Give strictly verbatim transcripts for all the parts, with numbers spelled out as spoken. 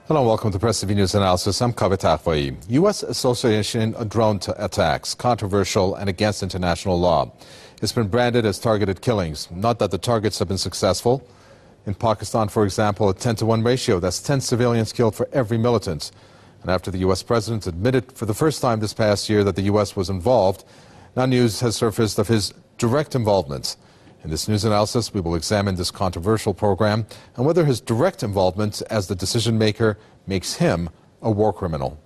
Hello and welcome to Press T V News Analysis. I'm Kavit Akvai. U S Association of Drone Attacks, controversial and against international law. It's been branded as targeted killings. Not that the targets have been successful. In Pakistan, for example, a ten to one ratio. That's ten civilians killed for every militant. And after the U S president admitted for the first time this past year that the U S was involved, now news has surfaced of his direct involvement. In this news analysis, we will examine this controversial program and whether his direct involvement as the decision maker makes him a war criminal.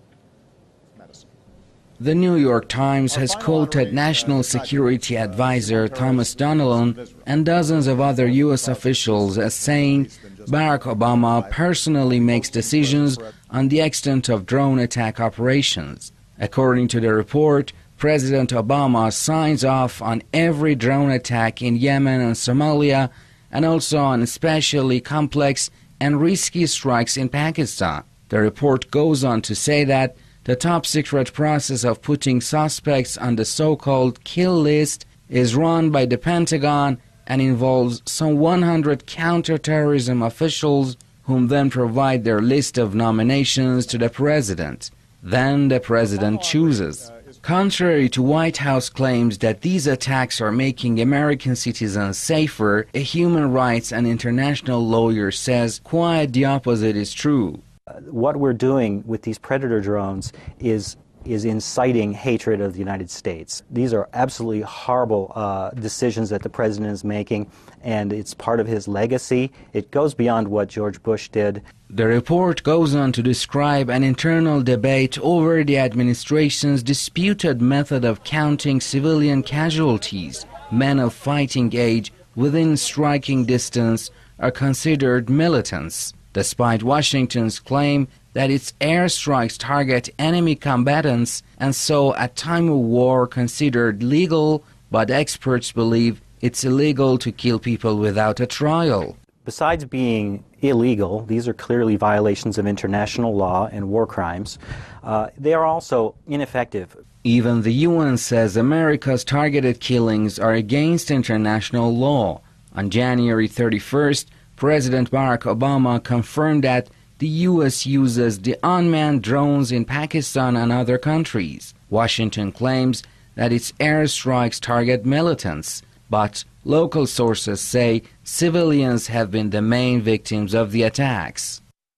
The New York Times has quoted National Security Advisor Thomas Donilon and dozens of other U S officials as saying Barack Obama personally makes decisions on the extent of drone attack operations. According to the report, President Obama signs off on every drone attack in Yemen and Somalia, and also on especially complex and risky strikes in Pakistan. The report goes on to say that the top-secret process of putting suspects on the so-called kill list is run by the Pentagon and involves some one hundred counterterrorism officials whom then provide their list of nominations to the president. Then the president chooses. Contrary to White House claims that these attacks are making American citizens safer, a human rights and international lawyer says quite the opposite is true. Uh, what we're doing with these Predator drones is is inciting hatred of the United States. These are absolutely horrible uh, decisions that the president is making, and it's part of his legacy. It goes beyond what George Bush did. The report goes on to describe an internal debate over the administration's disputed method of counting civilian casualties. Men of fighting age within striking distance are considered militants, despite Washington's claim that its airstrikes target enemy combatants and so at time of war considered legal, but experts believe it's illegal to kill people without a trial. Besides being illegal, these are clearly violations of international law and war crimes. Uh, they are also ineffective. Even the U N says America's targeted killings are against international law. On January thirty-first, President Barack Obama confirmed that the U S uses the unmanned drones in Pakistan and other countries. Washington claims that its airstrikes target militants, but local sources say civilians have been the main victims of the attacks.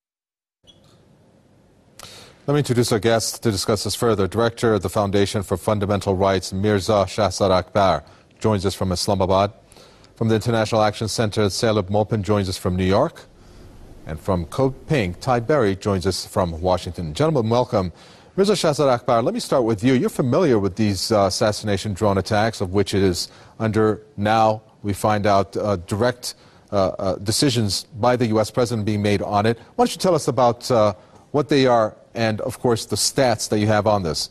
Let me introduce our guest to discuss this further. Director of the Foundation for Fundamental Rights, Mirza Shahzad Akbar, joins us from Islamabad. From the International Action Center, Salib Mopin joins us from New York. And from Code Pink, Ty Berry joins us from Washington. Gentlemen, welcome. Mirza Shahzad Akbar, let me start with you. You're familiar with these uh, assassination drone attacks, of which it is under now, we find out, uh, direct uh, uh, decisions by the U S president being made on it. Why don't you tell us about uh, what they are and, of course, the stats that you have on this?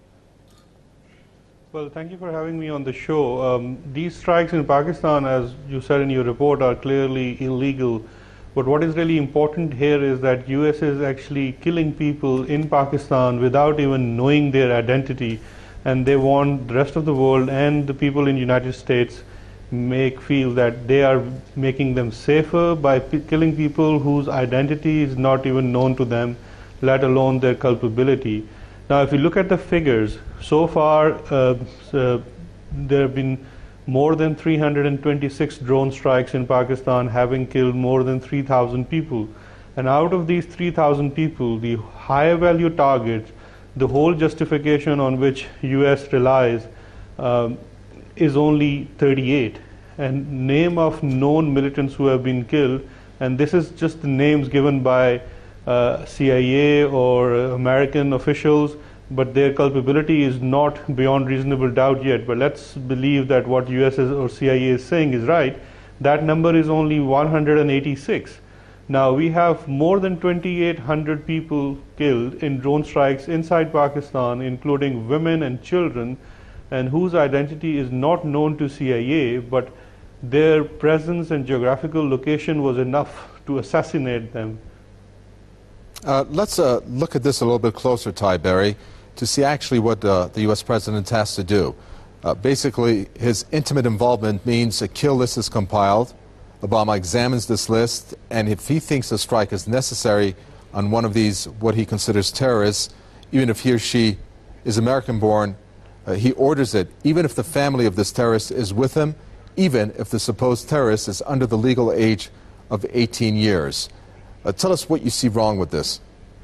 Well, thank you for having me on the show. Um, these strikes in Pakistan, as you said in your report, are clearly illegal. But what is really important here is that U S is actually killing people in Pakistan without even knowing their identity, and they want the rest of the world and the people in the United States make feel that they are making them safer by p killing people whose identity is not even known to them, let alone their culpability. Now, if you look at the figures, so far uh, uh, there have been more than three hundred twenty-six drone strikes in Pakistan, having killed more than three thousand people. And out of these three thousand people, the higher value targets, the whole justification on which U S relies, um, is only thirty-eight. And name of known militants who have been killed, and this is just the names given by uh, C I A or uh, American officials, but their culpability is not beyond reasonable doubt yet. But let's believe that what U S or C I A is saying is right. That number is only one hundred eighty-six. Now, we have more than twenty-eight hundred people killed in drone strikes inside Pakistan, including women and children, and whose identity is not known to C I A, but their presence and geographical location was enough to assassinate them. Uh, let's uh, look at this a little bit closer, Ty Berry, to see actually what uh, the U S president has to do. Uh, basically, his intimate involvement means a kill list is compiled. Obama examines this list, and if he thinks a strike is necessary, on one of these, what he considers terrorists, even if he or she is American-born, uh, he orders it, even if the family of this terrorist is with him, even if the supposed terrorist is under the legal age of eighteen years. Uh, tell us what you see wrong with this.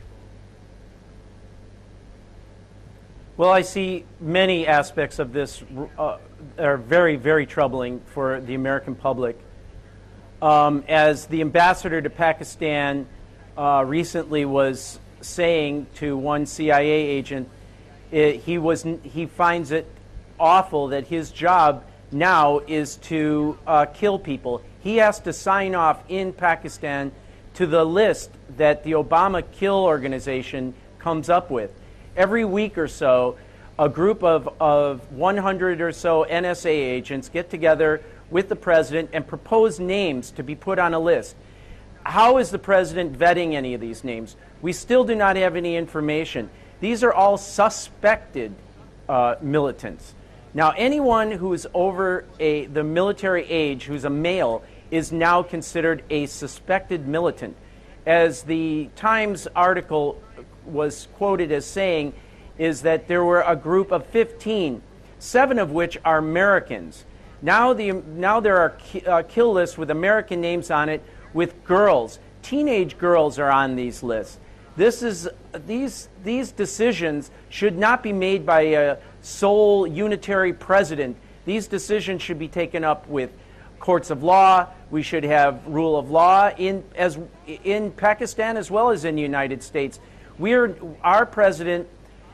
Well, I see many aspects of this uh, are very, very troubling for the American public. Um, as the ambassador to Pakistan uh, recently was saying to one C I A agent, it, he was he finds it awful that his job now is to uh, kill people. He has to sign off in Pakistan to the list that the Obama Kill organization comes up with. Every week or so, a group of, of one hundred or so N S A agents get together with the president and propose names to be put on a list. How is the president vetting any of these names? We still do not have any information. These are all suspected uh, militants. Now, anyone who is over a, the military age, who's a male, is now considered a suspected militant. As the Times article was quoted as saying, is that there were a group of fifteen, seven of which are Americans. Now, the, now there are ki uh, kill lists with American names on it with girls. Teenage girls are on these lists. This is, these, these decisions should not be made by a sole unitary president. These decisions should be taken up with courts of law. We should have rule of law in, as, in Pakistan as well as in the United States. We're, our president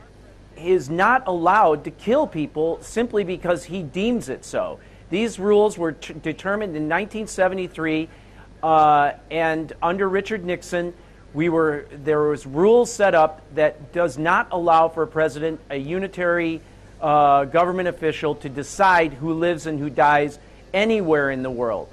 is not allowed to kill people simply because he deems it so. These rules were t determined in nineteen seventy-three, uh, and under Richard Nixon, we were, there was rules set up that does not allow for a president, a unitary uh, government official, to decide who lives and who dies anywhere in the world.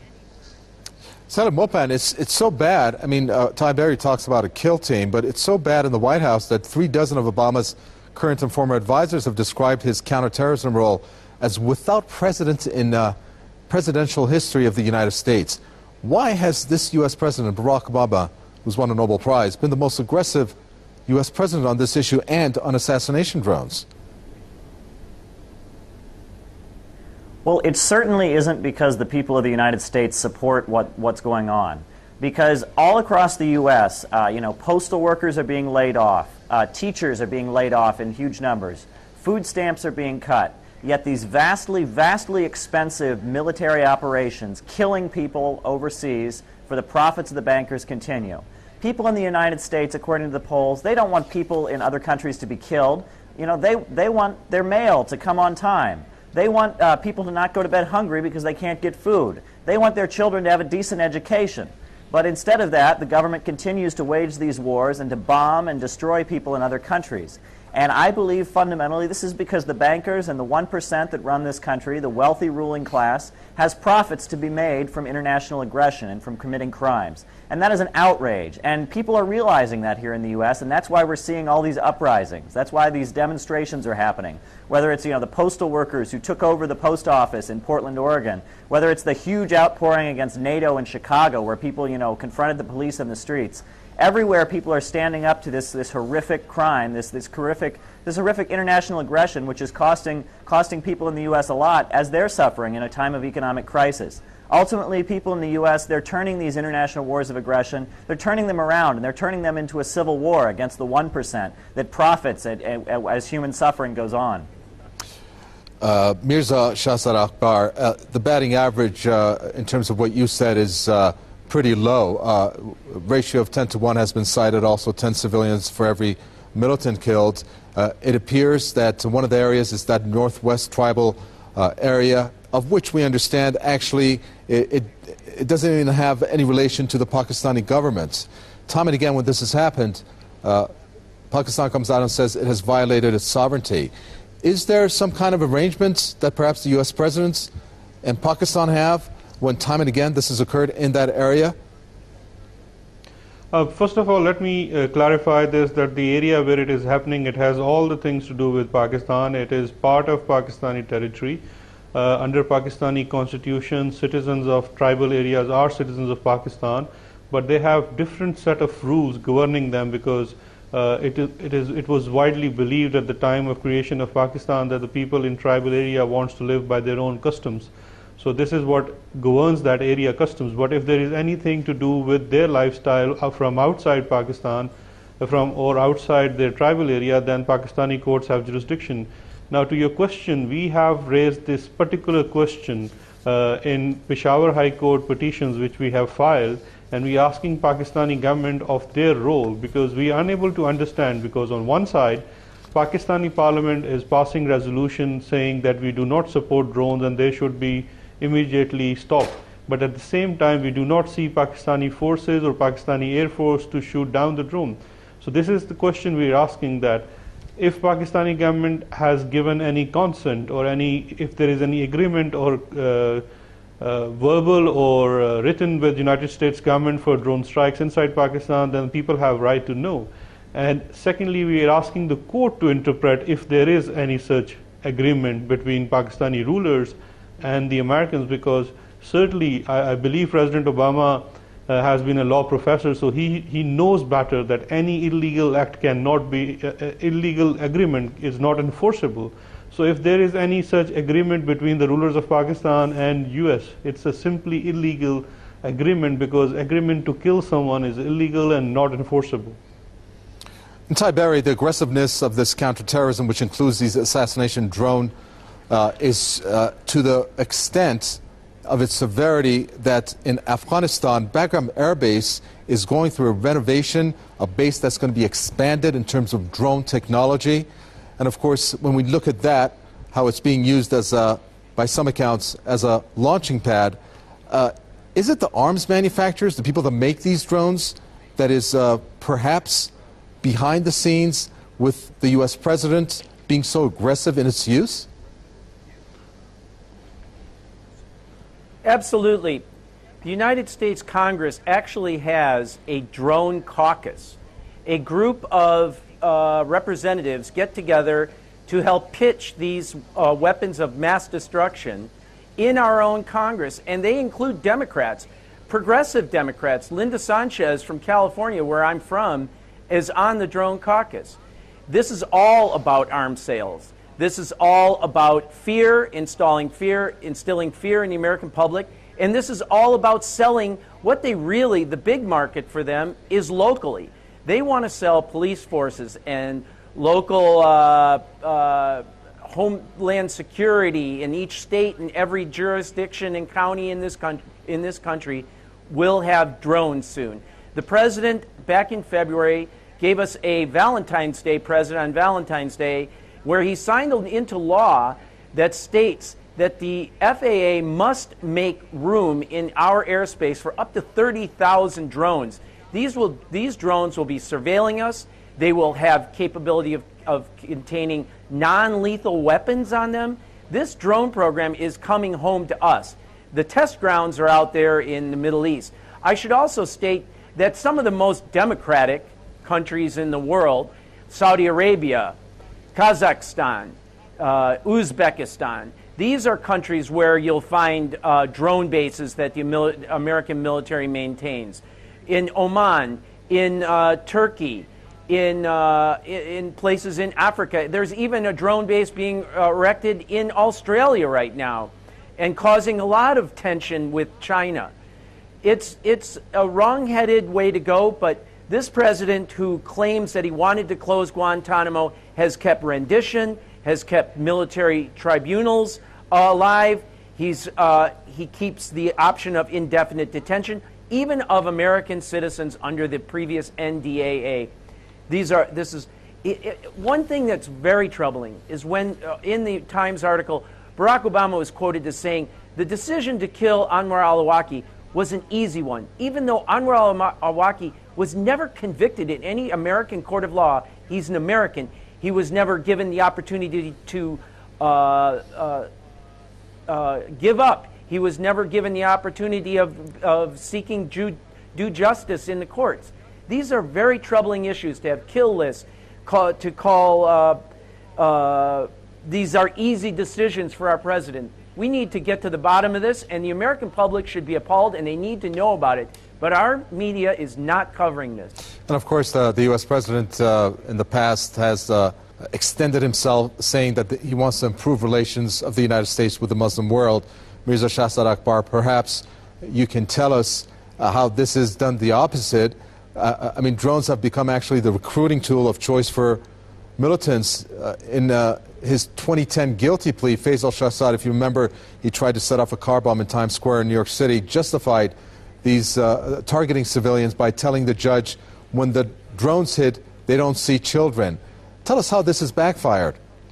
Senator Mopan, it's, it's so bad. I mean, uh, Ty Berry talks about a kill team, but it's so bad in the White House that three dozen of Obama's current and former advisors have described his counterterrorism role as without precedent in uh, presidential history of the United States. Why has this U S President, Barack Obama, who's won a Nobel Prize, been the most aggressive U S president on this issue and on assassination drones? Well, it certainly isn't because the people of the United States support what, what's going on. Because all across the U S, uh, you know, postal workers are being laid off, uh, teachers are being laid off in huge numbers, food stamps are being cut, yet these vastly, vastly expensive military operations killing people overseas for the profits of the bankers continue. People in the United States, according to the polls, they don't want people in other countries to be killed. You know, they, they want their mail to come on time. They want uh, people to not go to bed hungry because they can't get food. They want their children to have a decent education. But instead of that, the government continues to wage these wars and to bomb and destroy people in other countries. And I believe fundamentally this is because the bankers and the one percent that run this country, the wealthy ruling class, has profits to be made from international aggression and from committing crimes. And that is an outrage. And people are realizing that here in the U S, and that's why we're seeing all these uprisings. That's why these demonstrations are happening. Whether it's, you know, the postal workers who took over the post office in Portland, Oregon, whether it's the huge outpouring against NATO in Chicago where people, you know, confronted the police in the streets. Everywhere people are standing up to this, this horrific crime, this, this, horrific, this horrific international aggression, which is costing, costing people in the U S a lot as they're suffering in a time of economic crisis. Ultimately, people in the U S, they're turning these international wars of aggression, they're turning them around, and they're turning them into a civil war against the one percent that profits at, at, at, as human suffering goes on. Uh, Mirza Shahzad Akbar, uh, the batting average uh, in terms of what you said is uh, pretty low. Uh, ratio of ten to one has been cited, also ten civilians for every militant killed. Uh, it appears that one of the areas is that northwest tribal uh, area, of which we understand actually it, it, it doesn't even have any relation to the Pakistani government. Time and again when this has happened, uh, Pakistan comes out and says it has violated its sovereignty. Is there some kind of arrangement that perhaps the U S presidents and Pakistan have when time and again this has occurred in that area? Uh, first of all, let me uh, clarify this, that the area where it is happening, it has all the things to do with Pakistan. It is part of Pakistani territory. Uh, under Pakistani constitution, citizens of tribal areas are citizens of Pakistan. but they have different set of rules governing them because uh, it, is, it, is, it was widely believed at the time of creation of Pakistan that the people in tribal area wants to live by their own customs. So this is what governs that area customs. But if there is anything to do with their lifestyle from outside Pakistan, from or outside their tribal area, then Pakistani courts have jurisdiction. Now, to your question, we have raised this particular question uh, in Peshawar High Court petitions which we have filed, and we are asking Pakistani government of their role, because we are unable to understand, because on one side, Pakistani parliament is passing resolution saying that we do not support drones and they should be immediately stopped. But at the same time, we do not see Pakistani forces or Pakistani Air Force to shoot down the drone. So this is the question we are asking, that if Pakistani government has given any consent or any, if there is any agreement or uh, uh, verbal or uh, written with United States government for drone strikes inside Pakistan, then people have right to know. And secondly, we are asking the court to interpret if there is any such agreement between Pakistani rulers and the Americans, because certainly I, I believe President Obama uh, has been a law professor, so he, he knows better that any illegal act cannot be, uh, uh, illegal agreement is not enforceable. So if there is any such agreement between the rulers of Pakistan and U S, it's a simply illegal agreement, because agreement to kill someone is illegal and not enforceable. In Ty Berry, the aggressiveness of this counterterrorism, which includes these assassination drone, uh, is uh, to the extent of its severity that in Afghanistan, Bagram Air Base is going through a renovation, a base that's going to be expanded in terms of drone technology. And of course, when we look at that, how it's being used as a, by some accounts, as a launching pad, uh, is it the arms manufacturers, the people that make these drones, that is uh, perhaps behind the scenes with the U S president being so aggressive in its use? Absolutely. The United States Congress actually has a drone caucus. A group of uh, representatives get together to help pitch these uh, weapons of mass destruction in our own Congress, and they include Democrats, progressive Democrats. Linda Sanchez from California, where I'm from, is on the drone caucus. This is all about arms sales. This is all about fear, installing fear, instilling fear in the American public. And this is all about selling what they really, the big market for them is locally. They want to sell police forces and local uh, uh, homeland security in each state and every jurisdiction and county in this, con- in this country will have drones soon. The president, back in February, gave us a Valentine's Day present on Valentine's Day, where he signed into law that states that the F A A must make room in our airspace for up to thirty thousand drones. These will these drones will be surveilling us. They will have capability of, of containing non-lethal weapons on them. This drone program is coming home to us. The test grounds are out there in the Middle East. I should also state that some of the most democratic countries in the world, Saudi Arabia, Kazakhstan, uh, Uzbekistan, these are countries where you'll find uh, drone bases that the mil- American military maintains. In Oman, in uh, Turkey, in, uh, in places in Africa. There's even a drone base being uh, erected in Australia right now and causing a lot of tension with China. It's, it's a wrong-headed way to go, but this president, who claims that he wanted to close Guantanamo, has kept rendition, has kept military tribunals uh, alive. He's, uh, he keeps the option of indefinite detention, even of American citizens under the previous N D A A. These are, this is, it, it, one thing that's very troubling is when, uh, in the Times article, Barack Obama was quoted as saying, the decision to kill Anwar al-Awlaki was an easy one, even though Anwar al-Awlaki was never convicted in any American court of law. He's an American. He was never given the opportunity to uh, uh, uh, give up. He was never given the opportunity of, of seeking due, due justice in the courts. These are very troubling issues to have kill lists, call, to call uh, uh, these are easy decisions for our president. We need to get to the bottom of this, and the American public should be appalled, and they need to know about it But our media is not covering this. And of course, uh, the U S president uh, in the past has uh, extended himself, saying that the, he wants to improve relations of the United States with the Muslim world. Mirza Shahzad Akbar, perhaps you can tell us uh, how this has done the opposite. Uh, I mean, drones have become actually the recruiting tool of choice for militants. Uh, in uh, his twenty ten guilty plea, Faisal Shahzad, if you remember, he tried to set off a car bomb in Times Square in New York City, justified these uh, targeting civilians by telling the judge, when the drones hit, they don't see children. Tell us how this has backfired.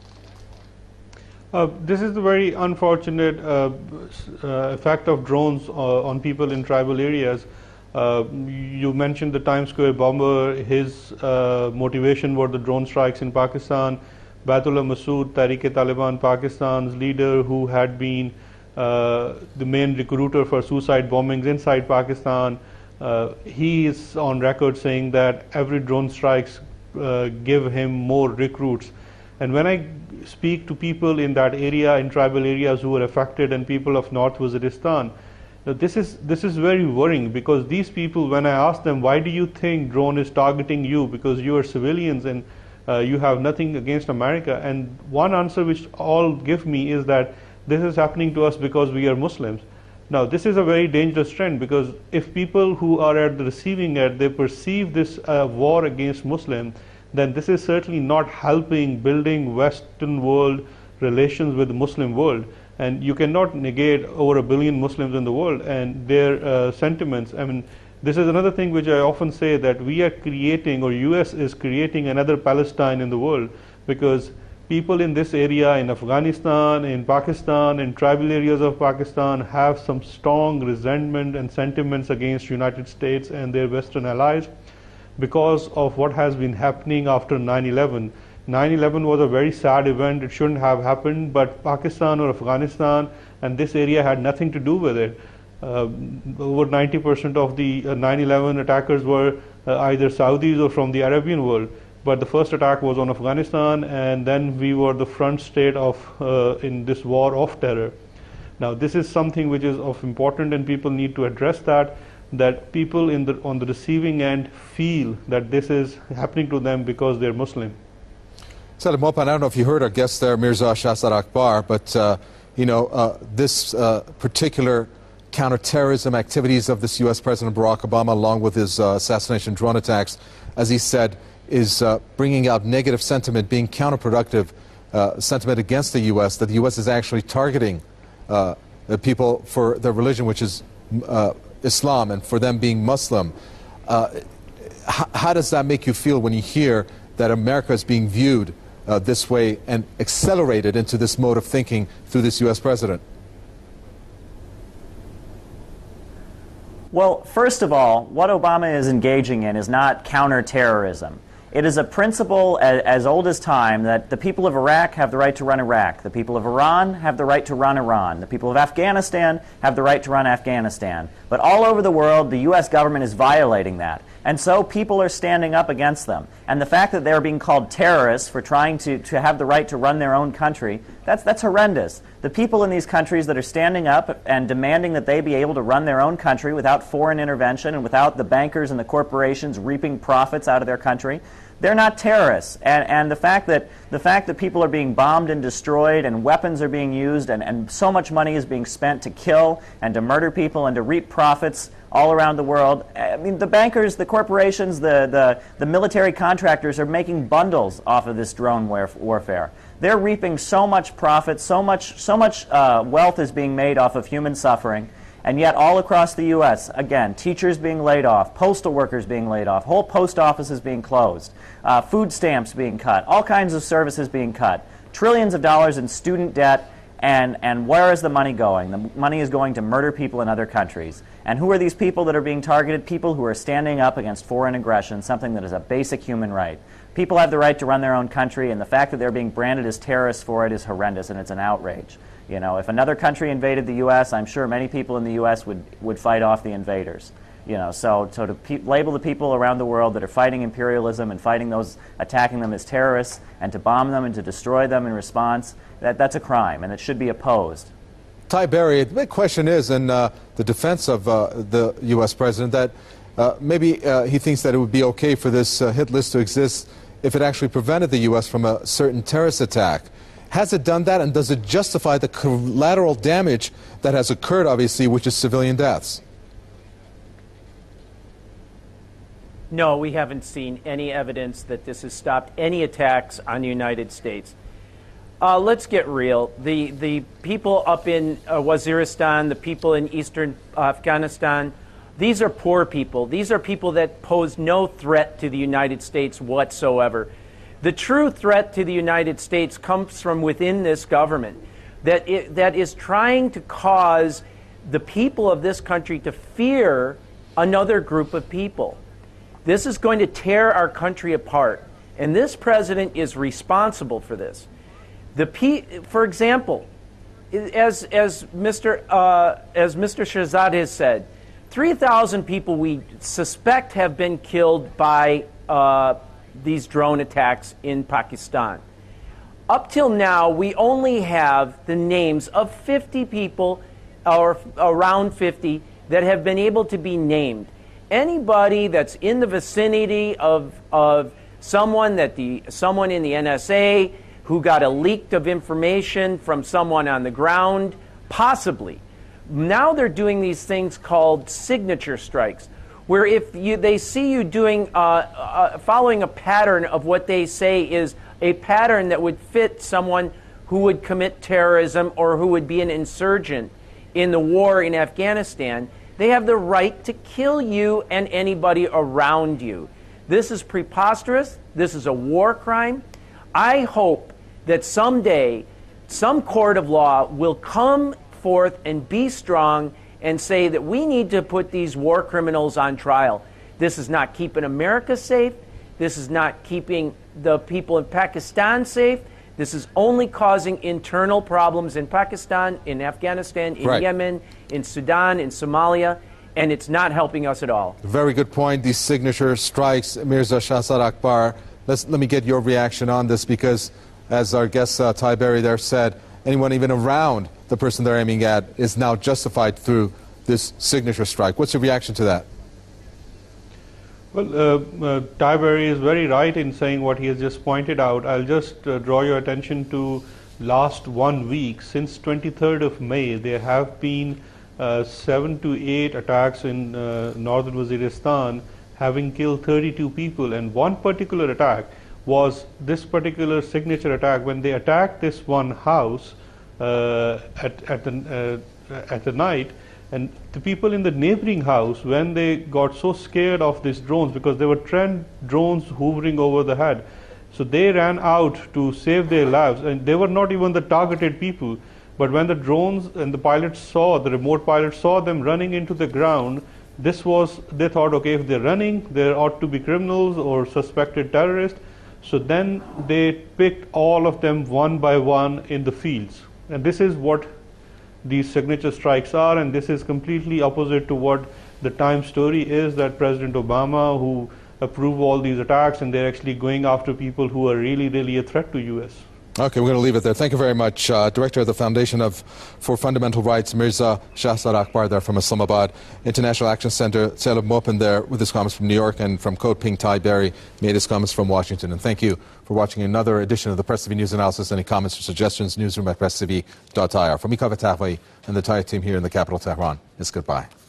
Uh, this is the very unfortunate uh, uh, effect of drones uh, on people in tribal areas. Uh, you mentioned the Times Square bomber. His uh, motivation were the drone strikes in Pakistan. Baitullah Masood, Tehreek-e-Taliban Pakistan's leader, who had been uh, the main recruiter for suicide bombings inside Pakistan, uh, he is on record saying that every drone strikes uh, give him more recruits. And when I speak to people in that area, in tribal areas who were affected, and people of North Waziristan, this is this is very worrying, because these people, when I ask them, why do you think drone is targeting you, because you are civilians and uh, you have nothing against America, and one answer which all give me is that this is happening to us because we are Muslims. Now, this is a very dangerous trend, because if people who are at the receiving end, they perceive this uh, war against Muslims, then this is certainly not helping building Western world relations with the Muslim world. And you cannot negate over a billion Muslims in the world and their uh, sentiments. I mean, this is another thing which I often say, that we are creating, or U S is creating, another Palestine in the world, because people in this area, in Afghanistan, in Pakistan, in tribal areas of Pakistan, have some strong resentment and sentiments against United States and their Western allies because of what has been happening after nine eleven. nine eleven was a very sad event. It shouldn't have happened, but Pakistan or Afghanistan and this area had nothing to do with it. Uh, over ninety percent of the uh, nine eleven attackers were uh, either Saudis or from the Arabian world. But the first attack was on Afghanistan, and then we were the front state of uh, in this war of terror. Now, this is something which is of important, and people need to address that. That people in the on the receiving end feel that this is happening to them because they're Muslim. Salim Mopan, I don't know if you heard our guest there, Mirza Shahzad Akbar, but uh, you know uh, this uh, particular counterterrorism activities of this U S President Barack Obama, along with his uh, assassination drone attacks, as he said, is uh, bringing out negative sentiment, being counterproductive uh, sentiment against the U S, that the U S is actually targeting uh, the people for their religion, which is uh, Islam, and for them being Muslim. Uh, how, how does that make you feel when you hear that America is being viewed uh, this way and accelerated into this mode of thinking through this U S president? Well, first of all, what Obama is engaging in is not counterterrorism. It is a principle as, as old as time that the people of Iraq have the right to run Iraq. The people of Iran have the right to run Iran. The people of Afghanistan have the right to run Afghanistan. But all over the world, the U S government is violating that. And so people are standing up against them. And the fact that they're being called terrorists for trying to, to have the right to run their own country, that's, that's horrendous. The people in these countries that are standing up and demanding that they be able to run their own country without foreign intervention and without the bankers and the corporations reaping profits out of their country, they're not terrorists. And, and the fact that the fact that people are being bombed and destroyed and weapons are being used and, and so much money is being spent to kill and to murder people and to reap profits all around the world. I mean, the bankers, the corporations, the, the, the military contractors are making bundles off of this drone warf warfare. They're reaping so much profit, so much, so much uh, wealth is being made off of human suffering. And yet all across the U S, again, teachers being laid off, postal workers being laid off, whole post offices being closed, uh, food stamps being cut, all kinds of services being cut, trillions of dollars in student debt, and, and where is the money going? The money is going to murder people in other countries. And who are these people that are being targeted? People who are standing up against foreign aggression, something that is a basic human right. People have the right to run their own country, and the fact that they're being branded as terrorists for it is horrendous, and it's an outrage. You know, if another country invaded the U S, I'm sure many people in the U S would, would fight off the invaders. You know, so, so to pe label the people around the world that are fighting imperialism and fighting those attacking them as terrorists and to bomb them and to destroy them in response, that, that's a crime, and it should be opposed. Ty Berry, the big question is, in uh, the defense of uh, the U S president, that uh, maybe uh, he thinks that it would be okay for this uh, hit list to exist if it actually prevented the U S from a certain terrorist attack. Has it done that, and does it justify the collateral damage that has occurred, obviously, which is civilian deaths? No, we haven't seen any evidence that this has stopped any attacks on the United States. Uh, let's get real. The, the people up in uh, Waziristan, the people in eastern Afghanistan, these are poor people. These are people that pose no threat to the United States whatsoever. The true threat to the United States comes from within this government that, it, that is trying to cause the people of this country to fear another group of people. This is going to tear our country apart, and this president is responsible for this. The P, for example, as as Mister Uh, as Mister Shahzad has said, three thousand people we suspect have been killed by uh, these drone attacks in Pakistan. Up till now, we only have the names of fifty people, or around fifty, that have been able to be named. Anybody that's in the vicinity of of someone that the someone in the N S A who got a leak of information from someone on the ground, possibly. Now they're doing these things called signature strikes, where if you, they see you doing, uh, uh, following a pattern of what they say is a pattern that would fit someone who would commit terrorism or who would be an insurgent in the war in Afghanistan, they have the right to kill you and anybody around you. This is preposterous. This is a war crime. I hope that someday some court of law will come forth and be strong and say that we need to put these war criminals on trial. This is not keeping America safe. This is not keeping the people in Pakistan safe. This is only causing internal problems in Pakistan, in Afghanistan, in right. Yemen, in Sudan, in Somalia, and it's not helping us at all. Very good point. These signature strikes, Mirza Shahzad Akbar. Let's, let me get your reaction on this, because as our guest uh, Ty Berry there said, anyone even around the person they're aiming at is now justified through this signature strike. What's your reaction to that? Well, uh, uh, Ty Berry is very right in saying what he has just pointed out. I'll just uh, draw your attention to last one week. Since twenty-third of May, there have been uh, seven to eight attacks in uh, northern Waziristan, having killed thirty-two people. And one particular attack was this particular signature attack. When they attacked this one house uh, at, at, the, uh, at the night, and the people in the neighboring house, when they got so scared of these drones, because there were ten drones hovering over the head, so they ran out to save their lives, and they were not even the targeted people. But when the drones and the pilots saw, the remote pilots saw them running into the ground, this was, they thought, okay, if they're running, there ought to be criminals or suspected terrorists. So then they picked all of them one by one in the fields. And this is what these signature strikes are, and this is completely opposite to what the Times story is, that President Obama, who approved all these attacks, and they're actually going after people who are really, really a threat to U S. Okay, we're going to leave it there. Thank you very much. Uh, Director of the Foundation of, for Fundamental Rights, Mirza Shahzad Akbar there from Islamabad. International Action Center, Salib Mohpen there with his comments from New York, and from Code Pink, Ty Berry made his comments from Washington. And thank you for watching another edition of the Press T V News Analysis. Any comments or suggestions, newsroom at press t v dot i r. From me, Kaveh Tahvei, and the entire team here in the capital, Tehran, it's goodbye.